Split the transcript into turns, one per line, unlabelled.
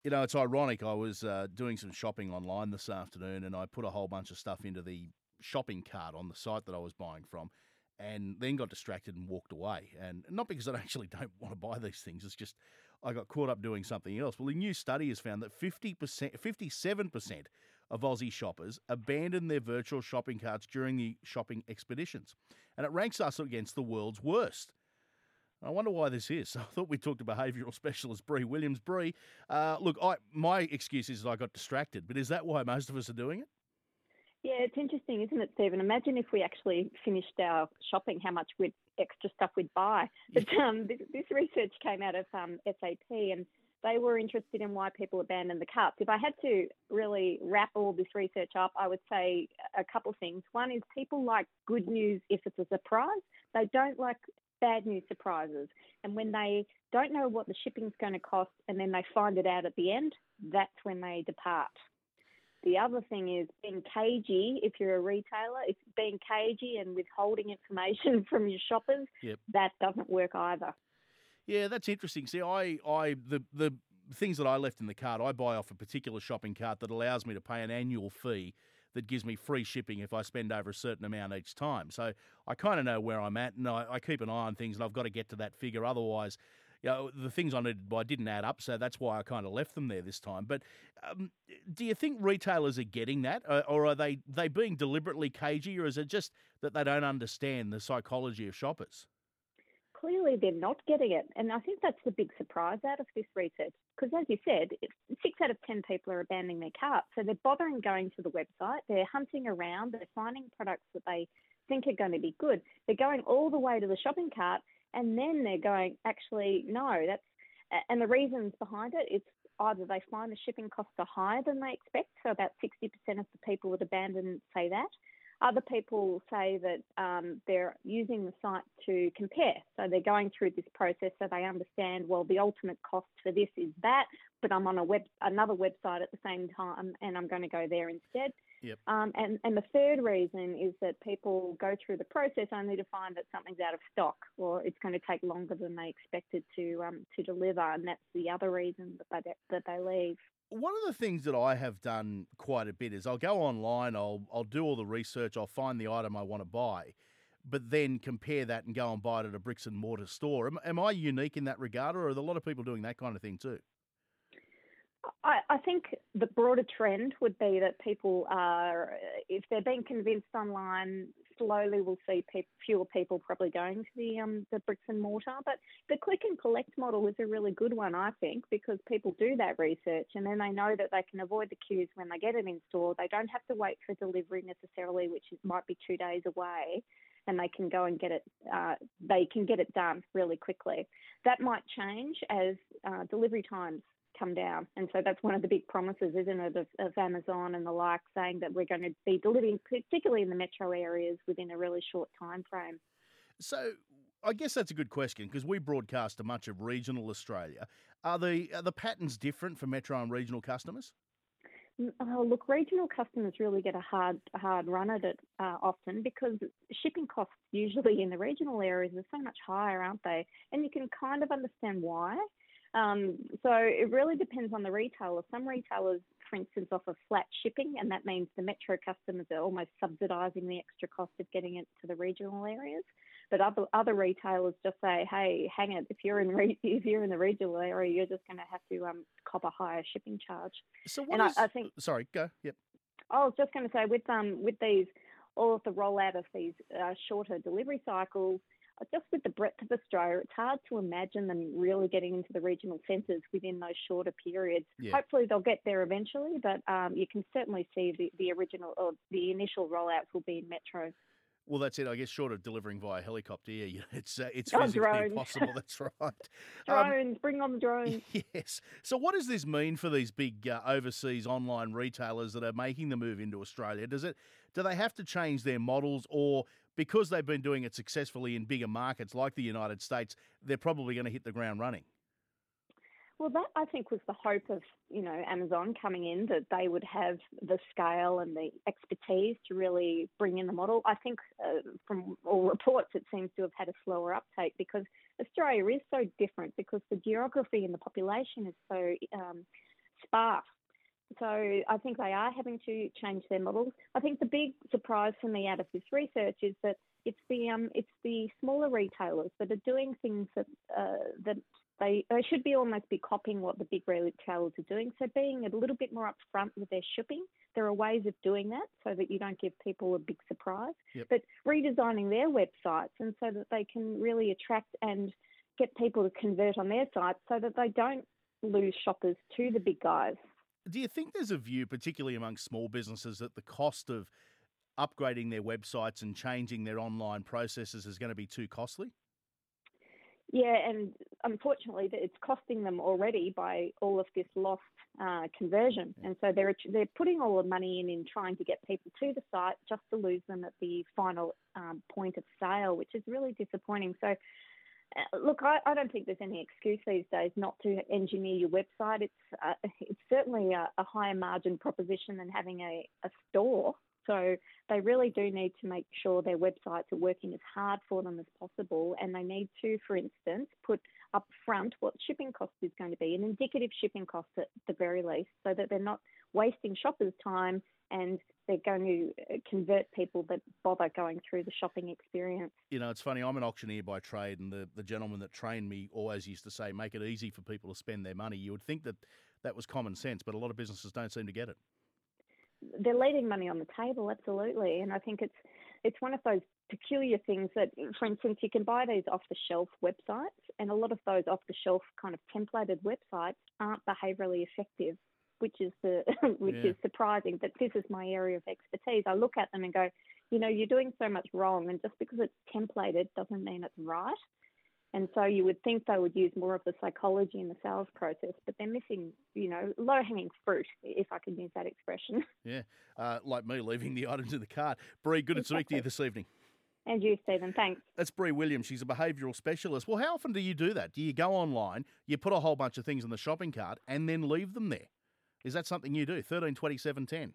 It's ironic. I was doing some shopping online this afternoon and I put a whole bunch of stuff into the shopping cart on the site that I was buying from and then got distracted and walked away. And not because I actually don't want to buy these things, it's just I got caught up doing something else. Well, a new study has found that 57% of Aussie shoppers abandon their virtual shopping carts during the shopping expeditions. And it ranks us against the world's worst. I wonder why this is. I thought we talked to behavioural specialist Bree Williams. Bree, look, my excuse is I got distracted, but is that why most of us are doing it?
Yeah, it's interesting, isn't it, Stephen? Imagine if we actually finished our shopping, how much extra stuff we'd buy. But this research came out of SAP, and they were interested in why people abandon the carts. If I had to really wrap all this research up, I would say a couple of things. One is people like good news if it's a surprise. They don't like bad news surprises. And when they don't know what the shipping's going to cost and then they find it out at the end, that's when they depart. The other thing is being cagey. If you're a retailer, it's being cagey and withholding information from your shoppers.
Yep.
That doesn't work either.
Yeah, that's interesting. See, the things that I left in the cart, I buy off a particular shopping cart that allows me to pay an annual fee that gives me free shipping if I spend over a certain amount each time. So I kind of know where I'm at, and I keep an eye on things, and I've got to get to that figure. Otherwise, the things I needed to buy didn't add up, so that's why I kind of left them there this time. But do you think retailers are getting that, or are they being deliberately cagey, or is it just that they don't understand the psychology of shoppers?
Clearly, they're not getting it. And I think that's the big surprise out of this research. Because as you said, 6 out of 10 people are abandoning their cart. So they're bothering going to the website. They're hunting around. They're finding products that they think are going to be good. They're going all the way to the shopping cart. And then they're going, actually, no, and the reasons behind it, it's either they find the shipping costs are higher than they expect. So about 60% of the people that abandon say that. Other people say that they're using the site to compare. So they're going through this process so they understand, well, the ultimate cost for this is that, but I'm on another website at the same time and I'm going to go there instead.
Yep.
And the third reason is that people go through the process only to find that something's out of stock or it's going to take longer than they expected to deliver. And that's the other reason that they leave.
One of the things that I have done quite a bit is I'll go online, I'll do all the research, I'll find the item I want to buy, but then compare that and go and buy it at a bricks and mortar store. Am I unique in that regard, or are there a lot of people doing that kind of thing too?
I think the broader trend would be that people are, if they're being convinced online, slowly we'll see fewer people probably going to the bricks and mortar. But the click and collect model is a really good one, I think, because people do that research and then they know that they can avoid the queues when they get it in store. They don't have to wait for delivery necessarily, which might be 2 days away. And they can go and get it. They can get it done really quickly. That might change as delivery times come down, and so that's one of the big promises, isn't it, of Amazon and the like, saying that we're going to be delivering, particularly in the metro areas, within a really short time frame.
So I guess that's a good question because we broadcast to much of regional Australia. Are the patterns different for metro and regional customers?
Oh, look, regional customers really get a hard run at it often because shipping costs usually in the regional areas are so much higher, aren't they? And you can kind of understand why. So it really depends on the retailer. Some retailers, for instance, offer flat shipping, and that means the metro customers are almost subsidising the extra cost of getting it to the regional areas. But other retailers just say, hey, hang it, if you're in the regional area, you're just going to have to cop a higher shipping charge.
So what
I think.
Sorry, go. Yep.
I was just going to say with these, all of the rollout of these shorter delivery cycles. Just with the breadth of Australia, it's hard to imagine them really getting into the regional centres within those shorter periods.
Yeah.
Hopefully they'll get there eventually, but you can certainly see the original or the initial rollouts will be in metro.
Well, that's it. I guess short of delivering via helicopter, it's physically
drones.
possible. That's right.
Drones, bring on the drones.
Yes. So what does this mean for these big overseas online retailers that are making the move into Australia? Do they have to change their models, or because they've been doing it successfully in bigger markets like the United States, they're probably going to hit the ground running?
Well, that I think was the hope of, Amazon coming in, that they would have the scale and the expertise to really bring in the model. I think from all reports, it seems to have had a slower uptake because Australia is so different because the geography and the population is sparse. So I think they are having to change their models. I think the big surprise for me out of this research is that it's the smaller retailers that are doing things that they should be almost be copying what the big retailers are doing. So being a little bit more upfront with their shipping. There are ways of doing that so that you don't give people a big surprise.
Yep.
But redesigning their websites and so that they can really attract and get people to convert on their sites so that they don't lose shoppers to the big guys.
Do you think there's a view, particularly among small businesses, that the cost of upgrading their websites and changing their online processes is going to be too costly?
Yeah, and unfortunately, it's costing them already by all of this lost conversion. And so they're putting all the money in trying to get people to the site just to lose them at the final point of sale, which is really disappointing. So, look, I don't think there's any excuse these days not to engineer your website. It's certainly a higher margin proposition than having a store. So they really do need to make sure their websites are working as hard for them as possible, and they need to, for instance, put up front what shipping cost is going to be, an indicative shipping cost at the very least, so that they're not wasting shoppers' time and they're going to convert people that bother going through the shopping experience.
You know, it's funny, I'm an auctioneer by trade, and the gentleman that trained me always used to say, make it easy for people to spend their money. You would think that was common sense, but a lot of businesses don't seem to get it.
They're leaving money on the table, absolutely. And I think it's one of those peculiar things that, for instance, you can buy these off-the-shelf websites, and a lot of those off-the-shelf kind of templated websites aren't behaviourally effective, which is is surprising. But this is my area of expertise. I look at them and go, you're doing so much wrong, and just because it's templated doesn't mean it's right. And so you would think they would use more of the psychology in the sales process, but they're missing, low-hanging fruit, if I can use that expression.
Yeah, like me leaving the items in the cart. Bree, good to speak to you this evening.
And you, Stephen, thanks.
That's Bree Williams. She's a behavioural specialist. Well, how often do you do that? Do you go online, you put a whole bunch of things in the shopping cart, and then leave them there? Is that something you do? 13 20 7 10.